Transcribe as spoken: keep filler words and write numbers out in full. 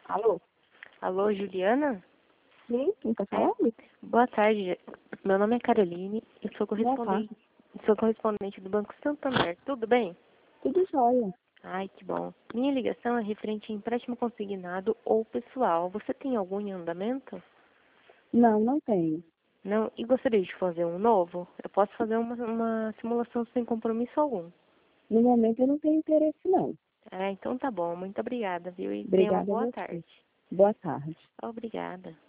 Alô? Alô, Juliana? Sim, quem tá É. falando? Boa tarde. Meu nome é Caroline. Eu sou Boa correspondente, tarde. sou correspondente do Banco Santander. Tudo bem? Tudo jóia. Ai, que bom. Minha ligação é referente a empréstimo consignado ou pessoal. Você tem algum em andamento? Não, não tenho. Não? E gostaria de fazer um novo? Eu posso fazer uma, uma simulação sem compromisso algum. No momento eu não tenho interesse, não. É, então tá bom. Muito obrigada, viu? E tenha uma Obrigada a boa você. tarde. Boa tarde. Obrigada.